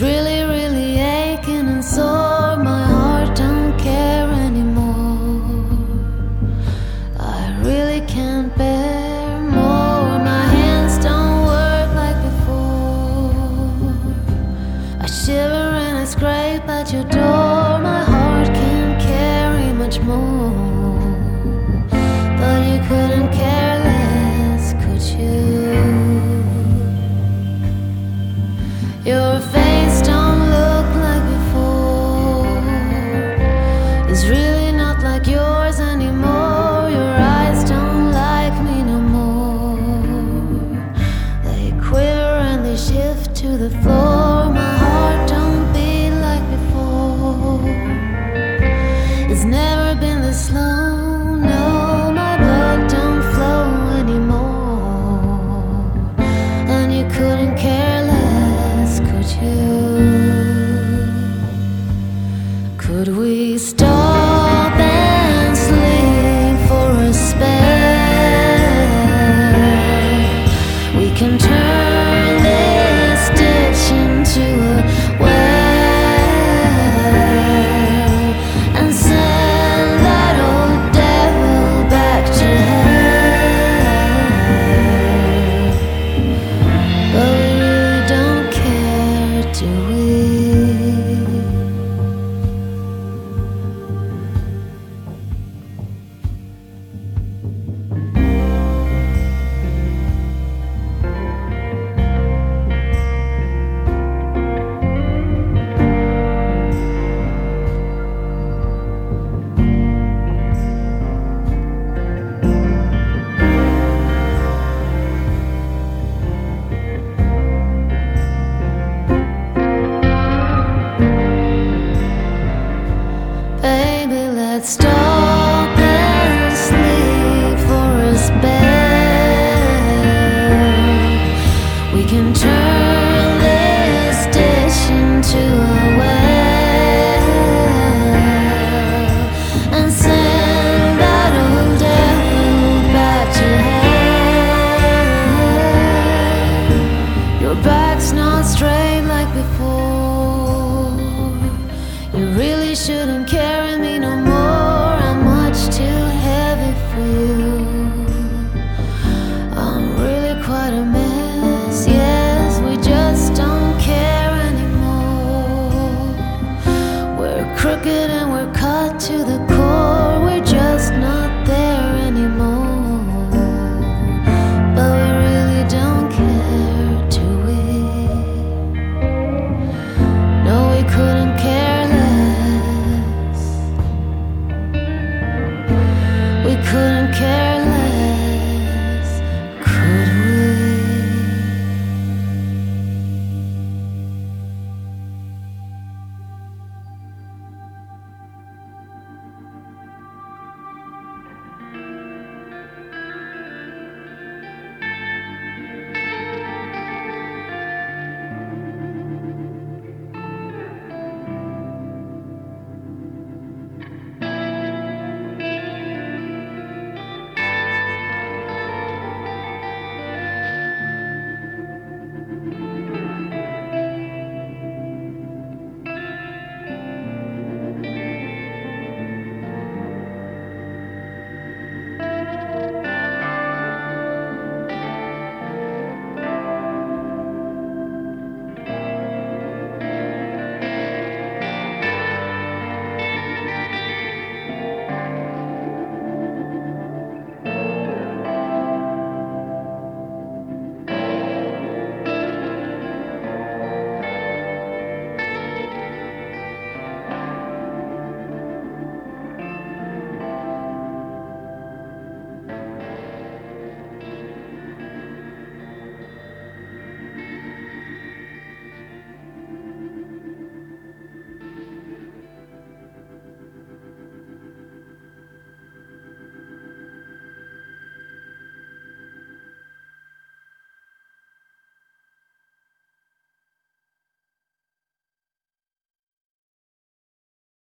really, really aching and sore. My heart don't care anymore. I really can't bear more. My hands don't work like before. I shiver and I scrape at your door. My heart can't carry much more. But you couldn't care less, could you? Your face don't look like before. It's really not like yours anymore. Your eyes don't like me no more. They quiver and they shift to the floor. My heart don't beat like before. It's never been this slow. No, my blood don't flow anymore. And you couldn't care less, could you? Could we stop and sleep for a spell? We can turn this ditch into a well and send that old devil back to hell. But we really don't care, do we? Baby, let's stop and sleep for a spell. We can turn this dish into a well and send that old devil back to hell. Your back's not straight like before. You really shouldn't carry me no more. I'm much too heavy for you. I'm really quite a mess. Yes, we just don't care anymore. We're crooked and we're cut to the